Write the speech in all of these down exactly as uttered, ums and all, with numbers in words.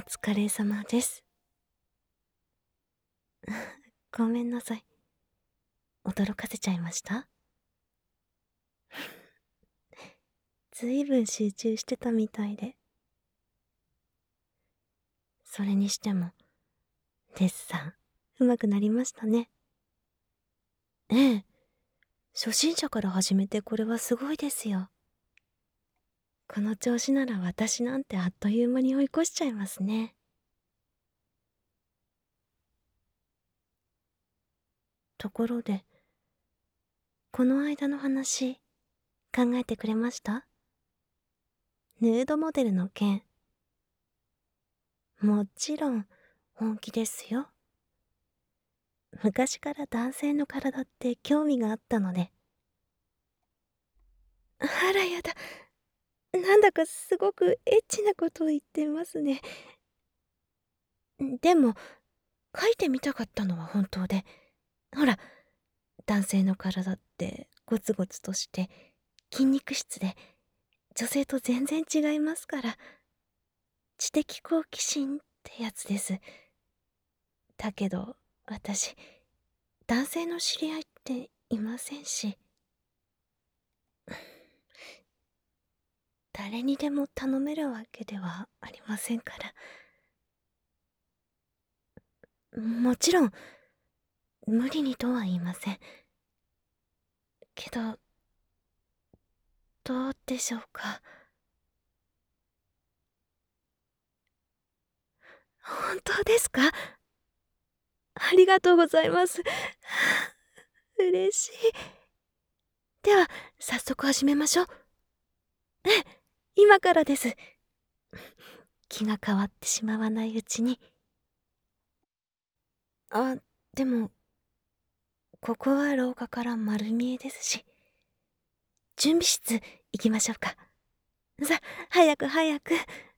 疲れ様です。ごめんなさい。驚かせちゃいました？ずいぶん集中してたみたいで。それにしても、デッサン、上手くなりましたね。ええ、初心者から始めてこれはすごいですよ。この調子なら私なんてあっという間に追い越しちゃいますね。ところで、この間の話、考えてくれました？ヌードモデルの件。もちろん、本気ですよ。昔から男性の体って興味があったので。あらやだ。なんだかすごくエッチなことを言ってますね。でも、書いてみたかったのは本当で。ほら、男性の体ってゴツゴツとして筋肉質で、女性と全然違いますから。知的好奇心ってやつです。だけど、私、男性の知り合いっていませんし。誰にでも頼めるわけではありませんから。もちろん、無理にとは言いません。けど、どうでしょうか。本当ですか？ありがとうございます。嬉しい。では、早速始めましょう。ええ、今からです。気が変わってしまわないうちに。あ、でも、ここは廊下から丸見えですし。準備室行きましょうか。さ、早く早く。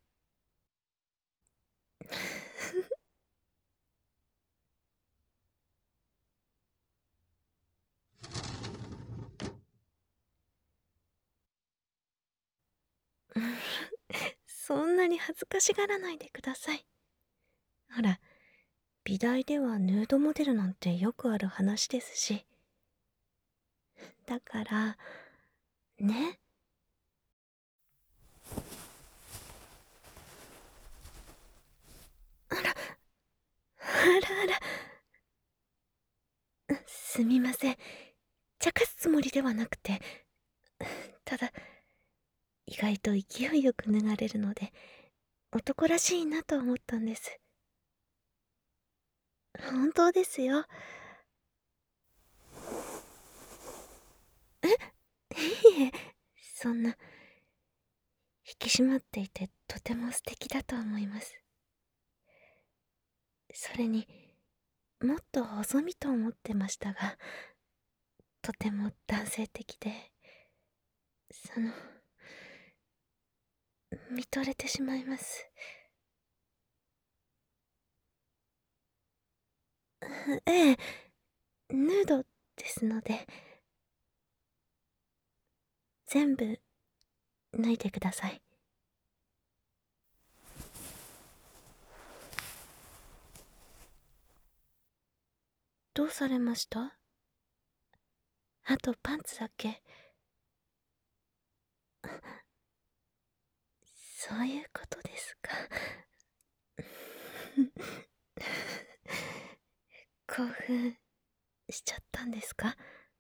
そんなに恥ずかしがらないでください。ほら、美大ではヌードモデルなんてよくある話ですし。だから、ね。あら、あらあら。すみません。茶化すつもりではなくて、ただ、意外と勢いよく脱がれるので、男らしいなと思ったんです。本当ですよ。え、いえ、そんな、引き締まっていてとても素敵だと思います。それに、もっと細身と思ってましたが、とても男性的で、その、見とれてしまいます。ええ、ヌードですので、全部脱いでください。どうされました？あとパンツだけ。そういうことですか。興奮しちゃったんですか？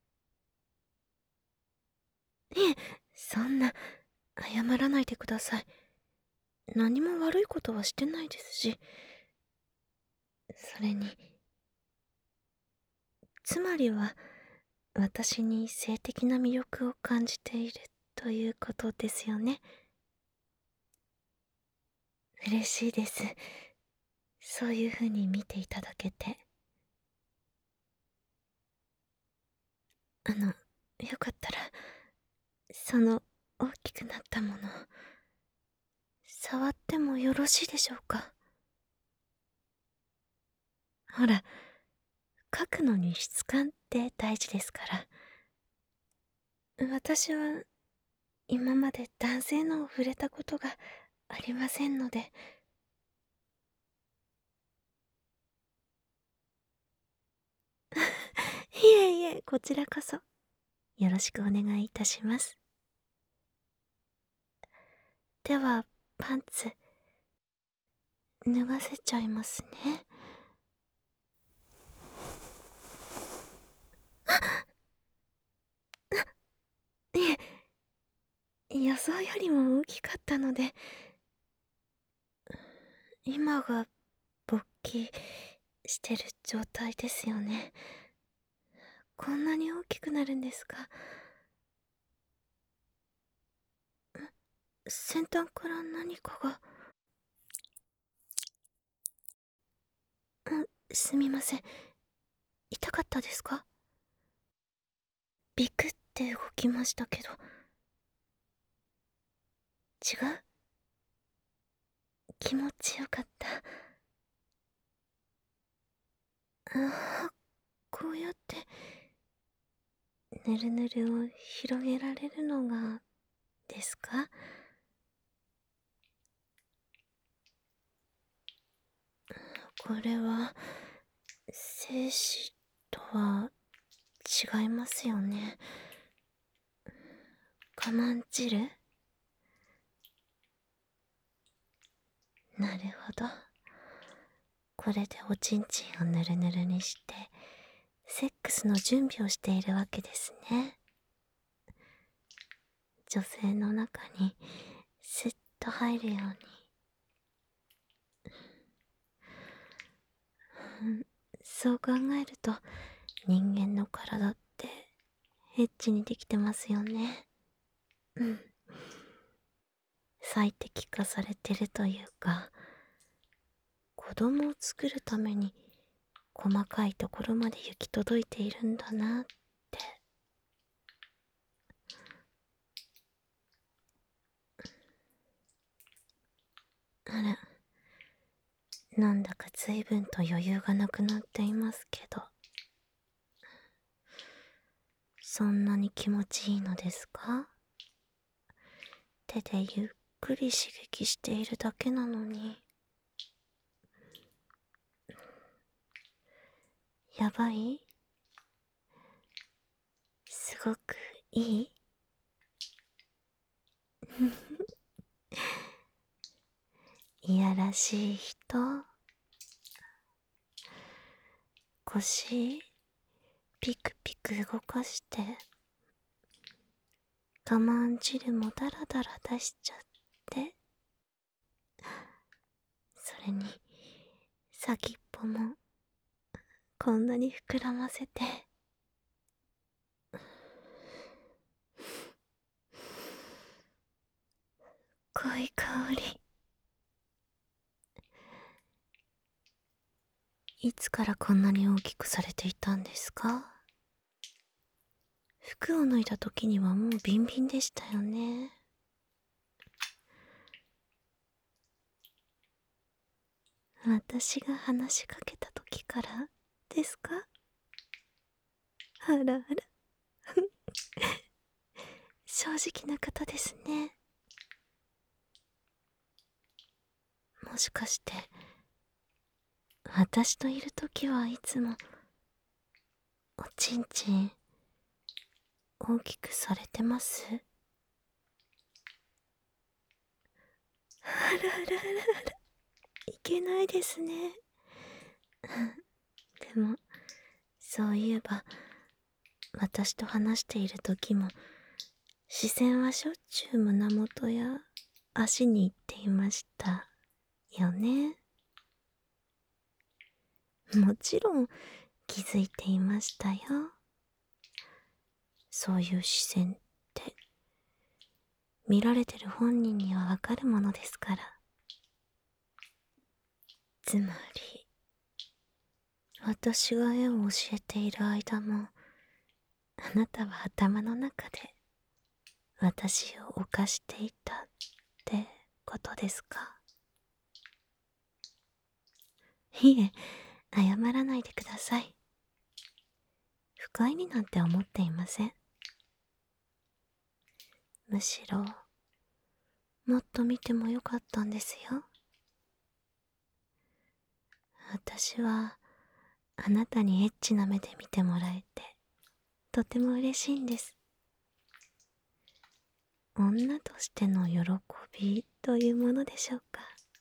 いえ、そんな、謝らないでください。何も悪いことはしてないですし。それに、つまりは、私に性的な魅力を感じているということですよね。嬉しいです。そういう風に見ていただけて。あの、よかったら、その大きくなったもの、触ってもよろしいでしょうか？ほら、描くのに質感って大事ですから。私は、今まで男性のを触れたことがありませんので。 え、こちらこそよろしくお願いいたします。では、パンツ脱がせちゃいますね。いえ、予想よりも大きかったので、今が勃起してる状態ですよね。こんなに大きくなるんですか？先端から何かが。ん、すみません。痛かったですか？ビクって動きましたけど。違う？気持ちよかった。ああ、こうやってぬるぬるを広げられるのがですか？これは精子とは違いますよね。我慢汁？なるほど。これでおちんちんをぬるぬるにしてセックスの準備をしているわけですね。女性の中にスッと入るように。うん、そう考えると人間の体ってエッチにできてますよね。うん。最適化されてるというか、子供を作るために細かいところまで行き届いているんだなって。あら、なんだか随分と余裕がなくなっていますけど、そんなに気持ちいいのですか？手でゆっくり刺激しているだけなのに。やばい？すごくいい？いやらしい人。腰ピクピク動かして我慢汁もダラダラ出しちゃって、それに先っぽもこんなに膨らませて。濃い香り。いつからこんなに大きくされていたんですか？服を脱いだ時にはもうビンビンでしたよね。私が話しかけた時からですか？あらあら正直な方ですね。もしかして私といる時はいつもおちんちん大きくされてます？あらあらあらあら、いけないですね。でもそういえば私と話している時も視線はしょっちゅう胸元や足に行っていましたよね。もちろん気づいていましたよ。そういう視線って見られてる本人にはわかるものですから。つまり私が絵を教えている間もあなたは頭の中で私を犯していたってことですか？いえ、謝らないでください。不快になんて思っていません。むしろもっと見てもよかったんですよ。私はあなたにエッチな目で見てもらえてとても嬉しいんです。女としての喜びというものでしょうか。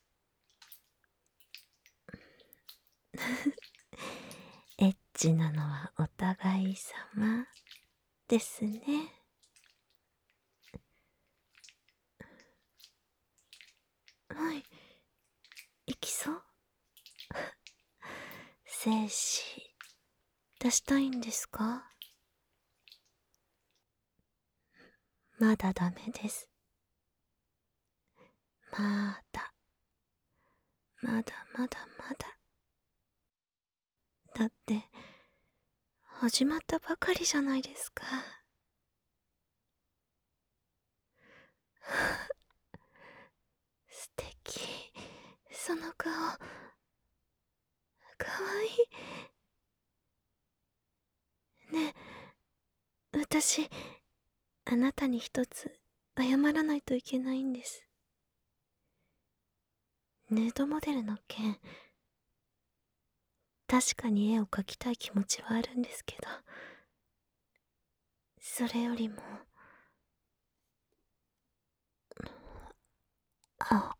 エッチなのはお互い様ですね。はい、行きそう？精子出したいんですか？まだダメです。まだまだまだまだ。だって始まったばかりじゃないですか。素敵。その顔かわいい。ねえ、私あなたに一つ謝らないといけないんです。ヌードモデルの件、確かに絵を描きたい気持ちはあるんですけど、それよりもあ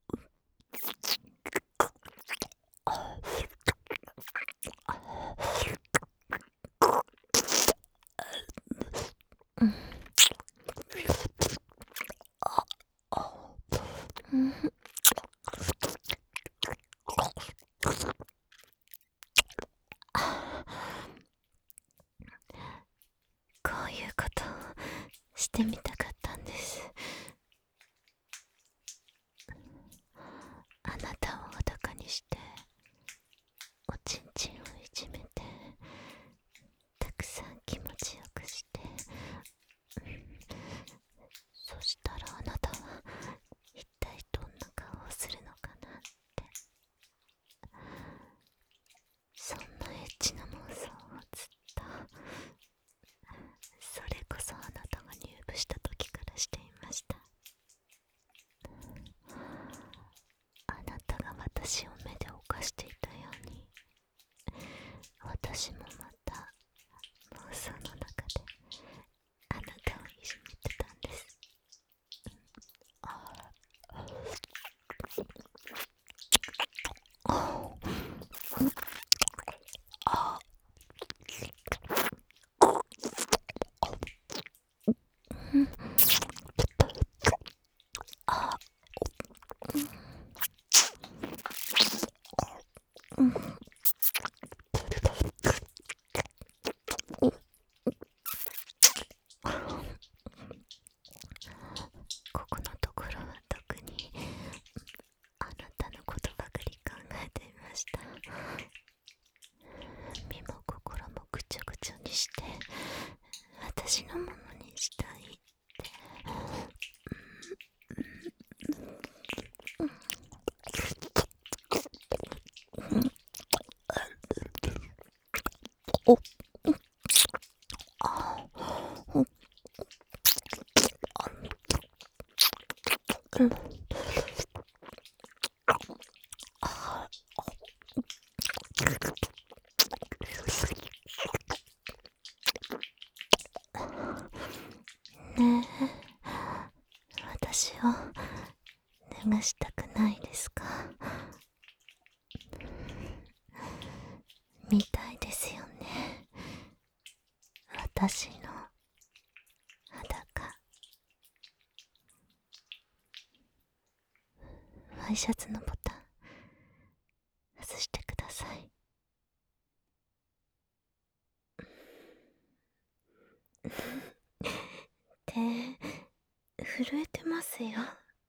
うんうんこういうことをしてみたかったんです。あなたを裸にしておちんちんをいじめてたくさん気持ちよくして、そしたらあなたは一体どんな顔をするのかなって、そんなエッチな妄想をずっと、それこそあなたが入部した時からしていました。あなたが私を目で犯していたように、私もまた妄想の中であなたをいじめてたんです。ここのところは特にあなたのことばかり考えていました。身も心もぐちょぐちょにして私のものにしたいって。おあうんねえ、私を脱がしたくないですか？見たいですよね、私の裸。ワイシャツのボタン外してください。手震えてますよ。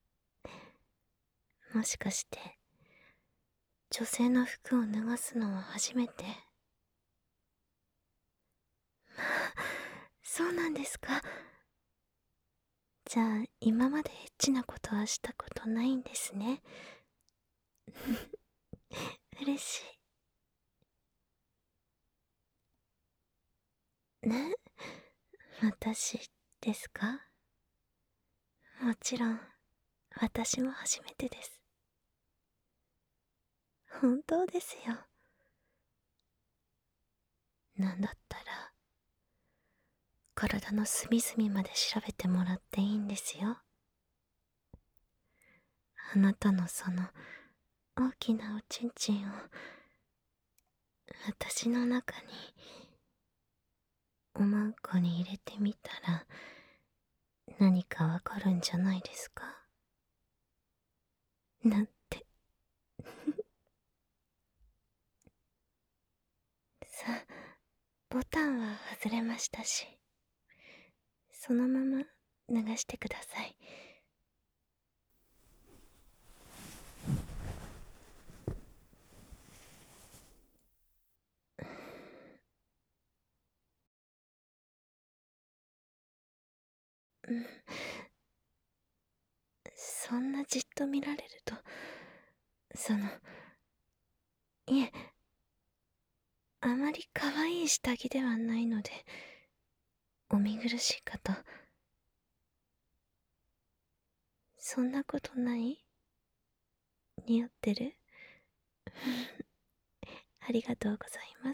もしかして女性の服を脱がすのは初めて？そうなんですか。じゃあ今までエッチなことはしたことないんですね。嬉しい。ね、私ですか？もちろん私も初めてです。本当ですよ。なんだったら体の隅々まで調べてもらっていいんですよ。あなたのその大きなおちんちんを私の中におまんこに入れてみたら何かわかるんじゃないですかなんて。さあ、ボタンは外れましたし、そのまま流してください。うん、そんなじっと見られると、その、いえ、あまり可愛い下着ではないので、お見苦しいかと。そんなことない？似合ってる？ありがとうございます。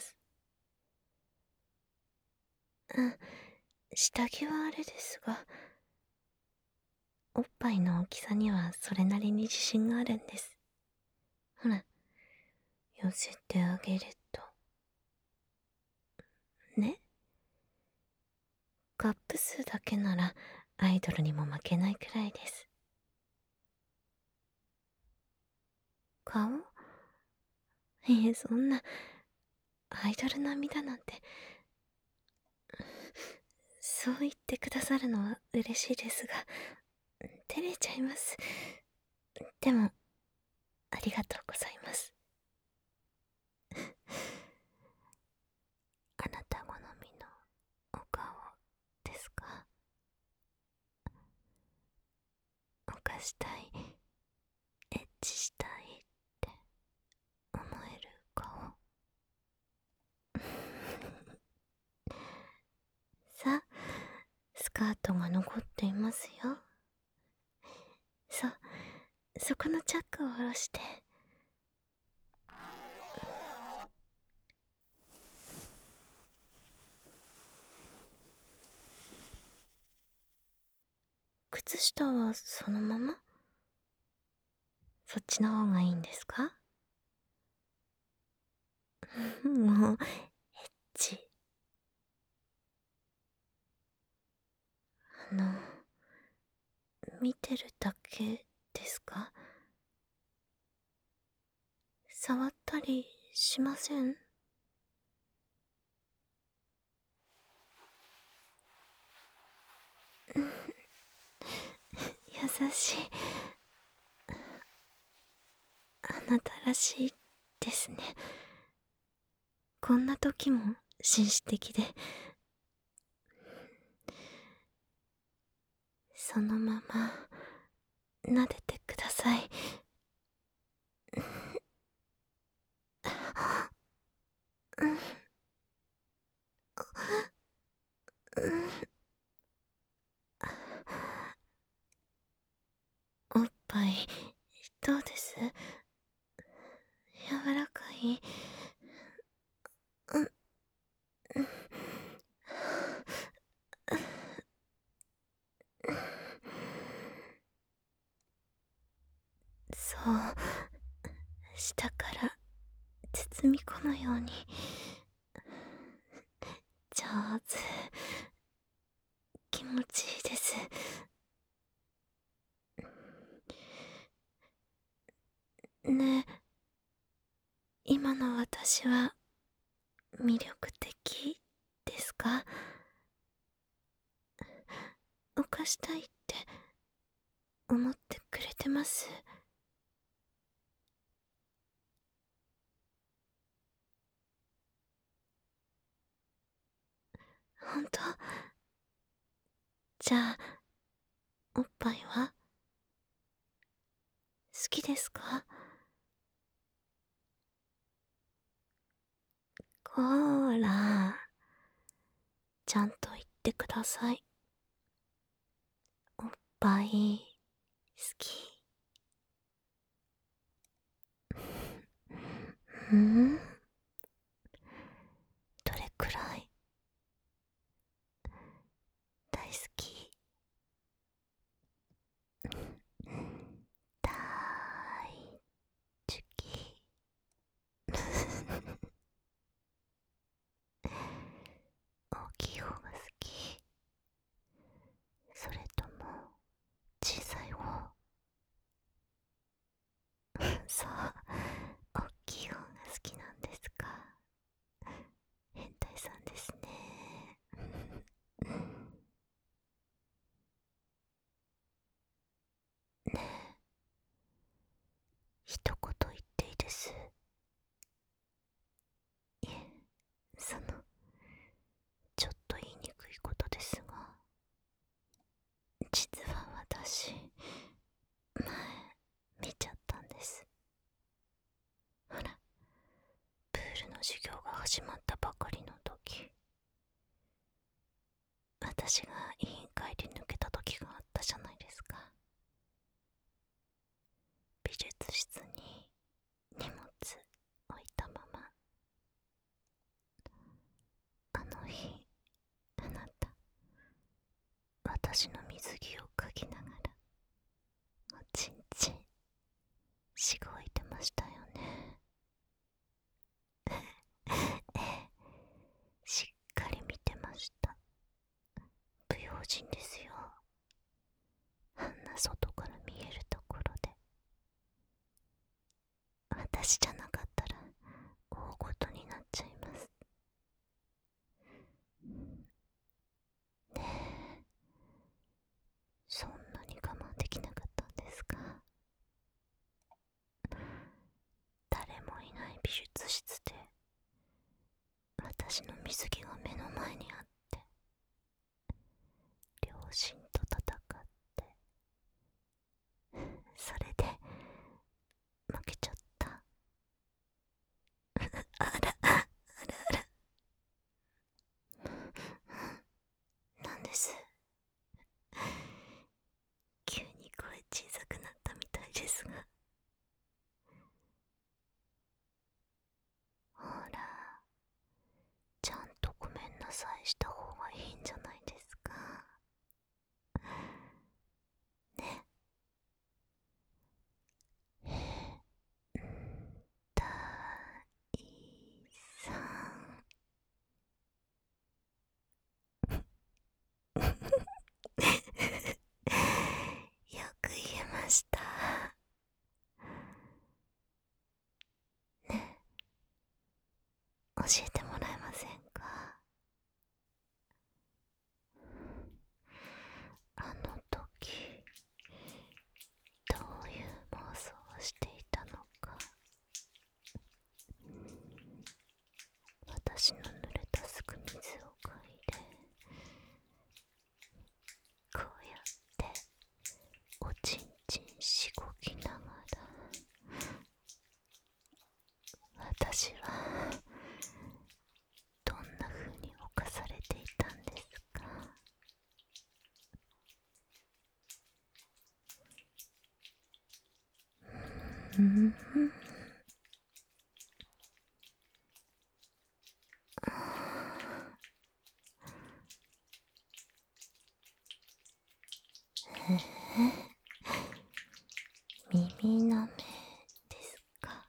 あ、下着はあれですが、おっぱいの大きさにはそれなりに自信があるんです。ほら、寄せてあげると。ね？カップ数だけならアイドルにも負けないくらいです。顔？いえ、そんな、アイドル並みだなんて。そう言ってくださるのは嬉しいですが、照れちゃいます。でも、ありがとうございます。あなた好みのお顔ですか？犯したい、エッチしたいって思える顔。さあ、スカートが残っていますよ。そう、そこのチャックを下ろして。靴下はそのまま？そっちの方がいいんですか？もう、エッチ。あの、見てるだけですか？触ったりしません？優しい。あなたらしいですね。こんな時も紳士的で。そのまま撫でてください。おっぱいどうです？柔らかい？うん、そう、下から包み込むように。上手。気持ちいいです。ねえ、今の私は魅力的ですか？犯したいって思ってくれてます？本当？じゃあ、おっぱいは好きですか？こーら、ちゃんと言ってください。おっぱい好き？ん？どれくらい？ ルの授業が始まったばかりの時、私が委員会で抜けた時があったじゃないですか。美術室に荷物置いたまま。あの日、あなた、私の水着を嗅ぎながらおちんちんしごいてましたよね。ええ、しっかり見てました。不用心ですよ。あんな外から見えるところで。私じゃなかったら大ごとになっちゃいます。ねえ、そんなに我慢できなかったんですか？誰もいない美術室で私の水着が目の前にあって、両親と戦って、それで負けちゃった。あらあらあら、なんです、急に声小さくなったみたいですが。ほら、ちゃんとごめんなさいした方がいいんじゃないですかね。だいさんよく言えました。ね、教えてもらえませんか？あの時、どういう妄想をしていたのか。私の濡れたすぐ水を嗅いで、こうやっておちんちんしごきながら、私はどんな風に侵されていたんですか？うん、耳の目ですか？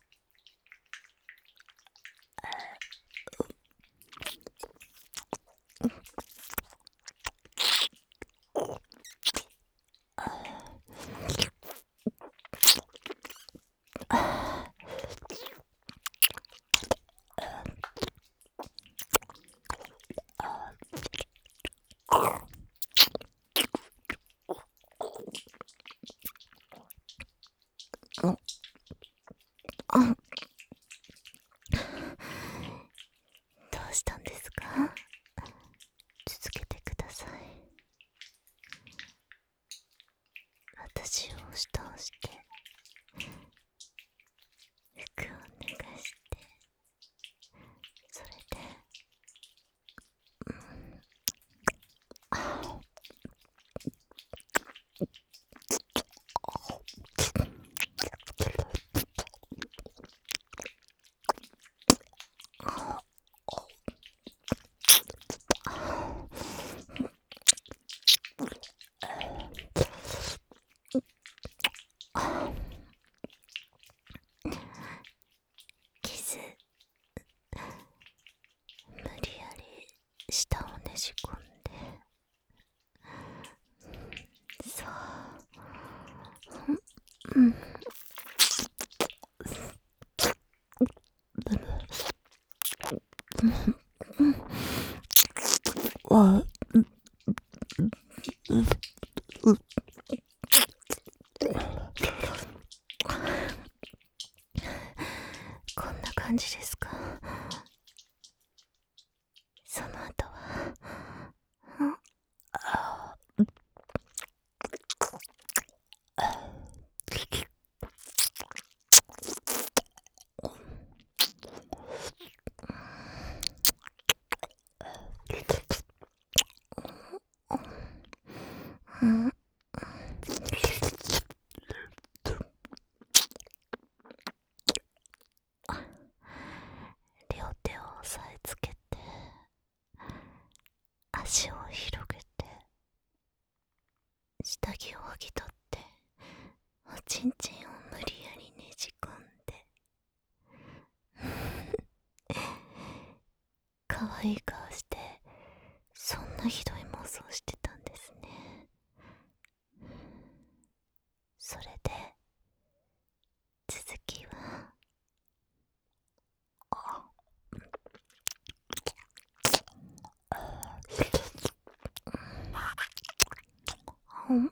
どうしたんですか？続けてください。私を押し倒して服を脱がして、それで、うん、あキス、無理やり舌をねじ込んで、そう、うん、わ、こんな感じですか？その後は、あ足を広げて下着を剥ぎ取っておちんちんを無理やりねじ込んで可愛い顔してそんなひどい妄想してたんですね。それで続きはうん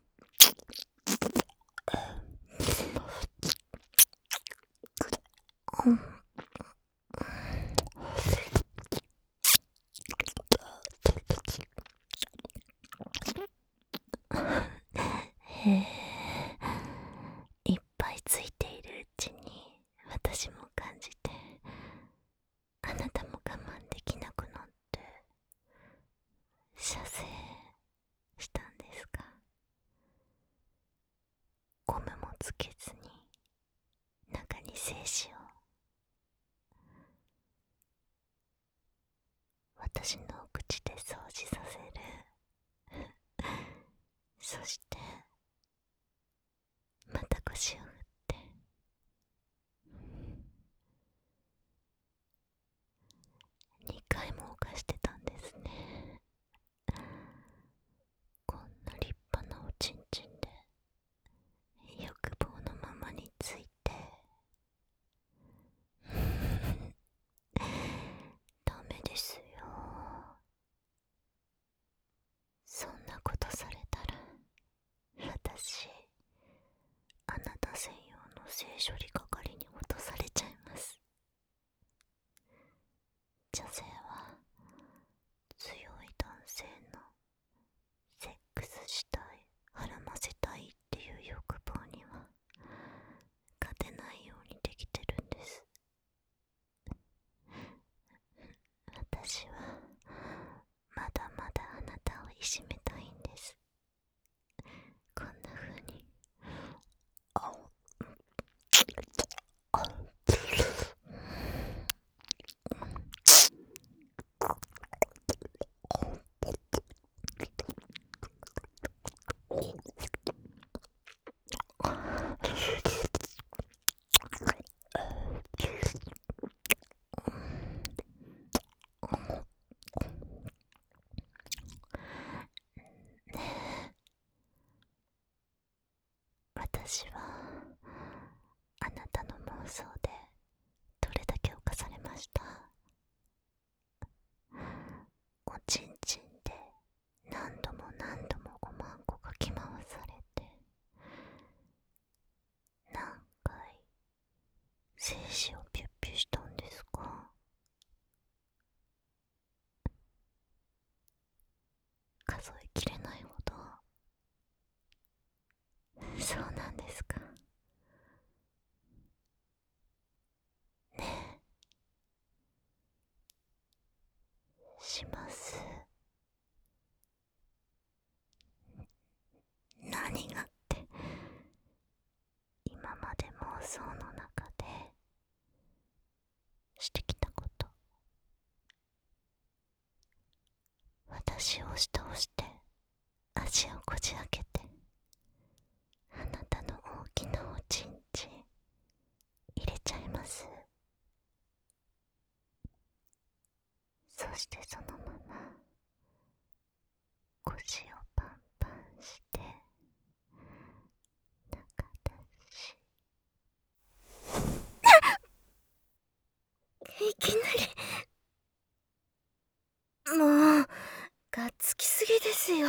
うんへえ、いっぱいついているうちに私も感じて、あなたも我慢できなくなって射精したんですか？ゴムもつけずに中に精子を。私のお口で掃除させる。そしてまた腰を振ってにかいも犯してたんですね。こんな立派なおちんちんで欲望のままについてダメですよ。そんなことされたら私あなた専用の性処理係に落とされちゃいます。女性は強い男性のセックスしたい、はらませたいっていう欲望には勝てないようにできてるんです。私はまだまだあなたをいじめたいんです。こんな風にああ私はあなたの妄想でどれだけ犯されました。おちんちんで何度も何度もごまんこかき回されて、何回精子をピュッピュしたんですか？数えきれないほど。そうなんですか。ねえ、します。何がって今まで妄想の中でしてきたこと、私を押し倒して足をこじ開けてあなたの大きなおちんちん入れちゃいます。そしてそのまま腰をパンパンして中出しいきなりもうがっつきすぎですよ。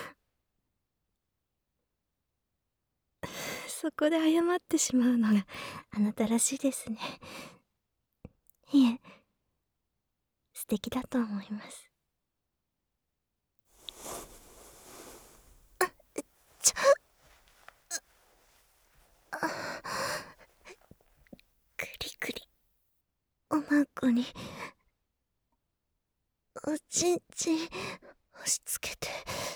そこで謝ってしまうのがあなたらしいですね。いえ、素敵だと思います。ちょクリクリおまんこにおちんちん押し付けて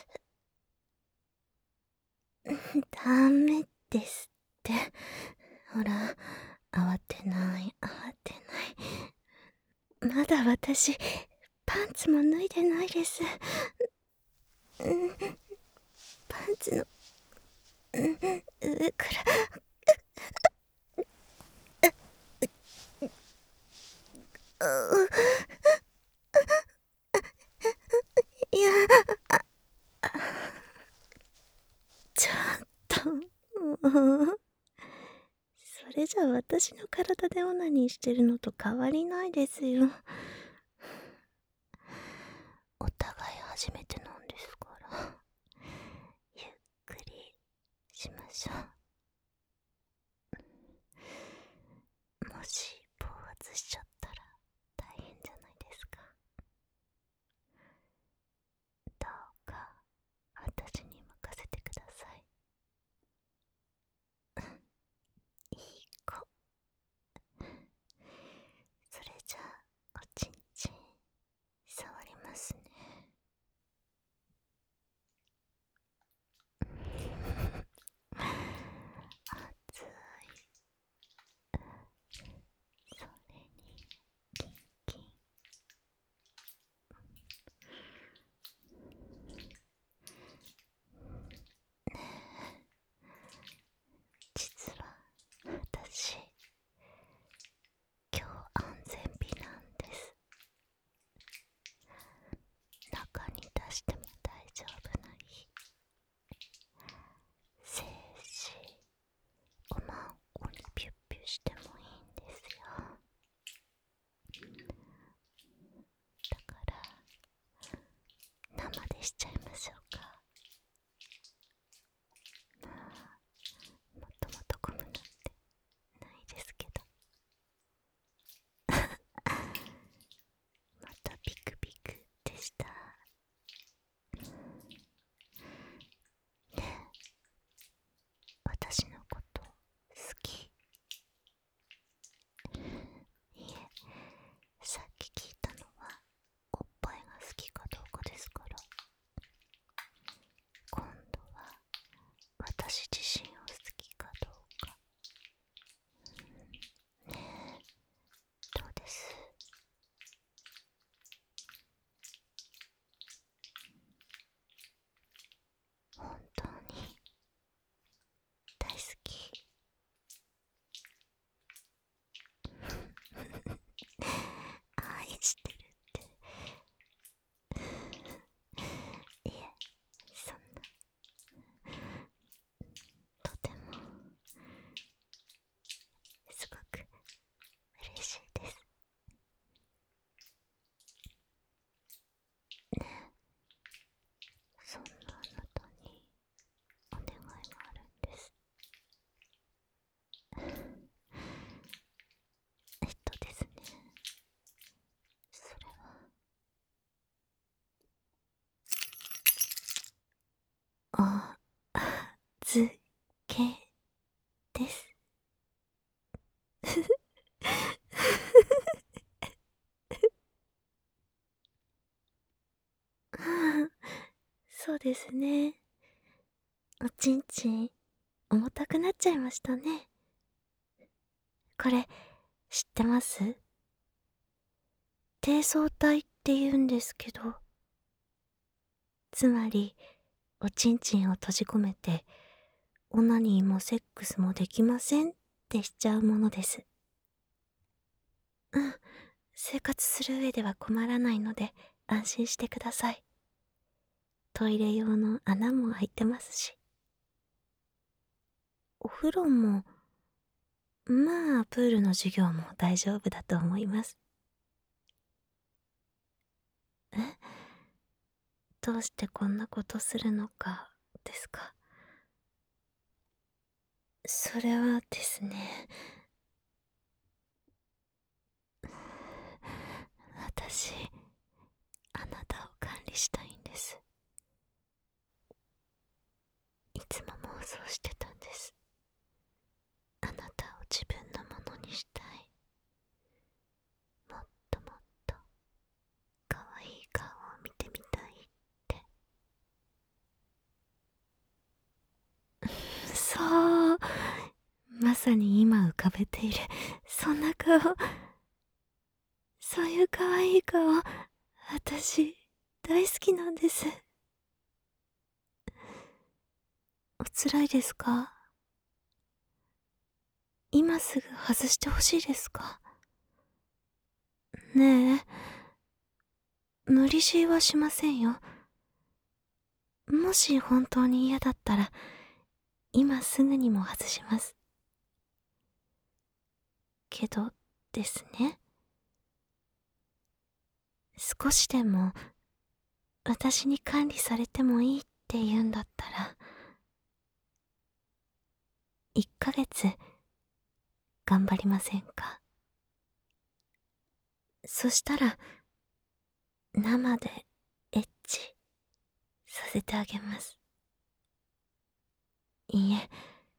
ダメですって。ほら、慌てない慌てない。まだ私パンツも脱いでないです。 うんパンツの、うん、上からういやちょっともうそれじゃ私の体でオナニーしてるのと変わりないですよ。お互い初めてなんですからゆっくりしましょう。もし暴発しちゃったら大変じゃないですか。どうか私に任せてください。いい子。それじゃあおちんちん触りますね。熱い。それにキンキン。実は私今日安全日なんです。中に出しても大丈夫な日。精子おまんこにピュッピュしてもいいんですよ。だから生でしちゃいましょうか。まあもともとゴムなんてないですけどまたビクビクでした。ねえ、私のこと好き？いえ、さっき聞いたのはおっぱいが好きかどうかですから、今度は私自身を好きかどうか。ねえ、どうです？本当に大好き？愛してるっていえ、そんな、とてもすごく嬉しいです。ねえ、そんなあなたにお願いがあるんです。えっとですね、それはお預けですそうですね。おちんちん重たくなっちゃいましたね。これ知ってます？低層体って言うんですけど、つまりおちんちんを閉じ込めてオナニーもセックスもできませんってしちゃうものです。うん、生活する上では困らないので安心してください。トイレ用の穴も開いてますし、お風呂もまあプールの授業も大丈夫だと思います。え、どうしてこんなことするのかですか？それはですね、私あなたを管理したいんです。いつも妄想してたんです。あなたを自分のものにしたい。もっともっと可愛い顔を見てみたいって。そう、まさに今浮かべているそんな顔、そういう可愛い顔、私大好きなんです。 おつらいですか？今すぐ外してほしいですか？ねえ、無理強いはしませんよ。もし本当に嫌だったら、今すぐにも外します。けどですね、少しでも私に管理されてもいいって言うんだったら、いっかげつ頑張りませんか？そしたら、生でエッチさせてあげます。いいえ、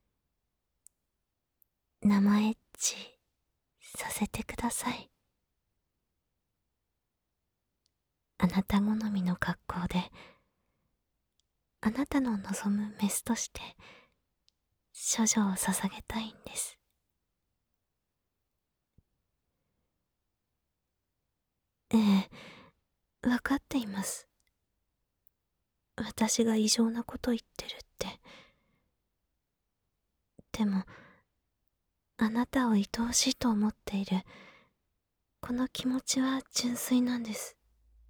生エッチさせてください。あなた好みの格好で、あなたの望むメスとして処女を捧げたいんです。ええ、わかっています。私が異常なこと言ってるって。でも、あなたを愛おしいと思っているこの気持ちは純粋なんです。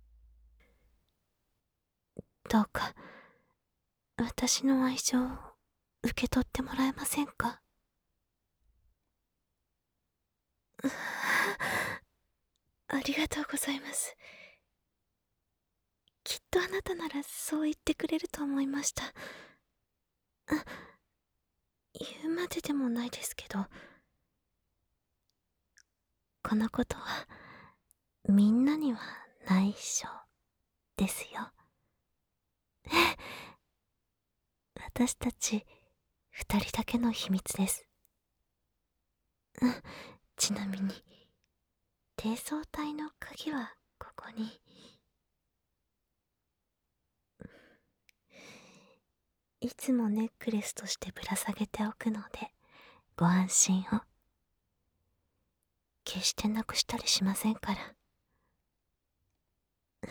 どうか私の愛情を受け取ってもらえませんか？ありがとうございます。きっとあなたならそう言ってくれると思いました。あ、言うまででもないですけど、このことはみんなには内緒ですよ。私たち二人だけの秘密です。うん、ちなみに低層体の鍵はここに。いつもネックレスとしてぶら下げておくのでご安心を。決してなくしたりしませんから。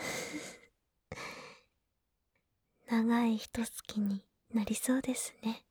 長い一月になりそうですね。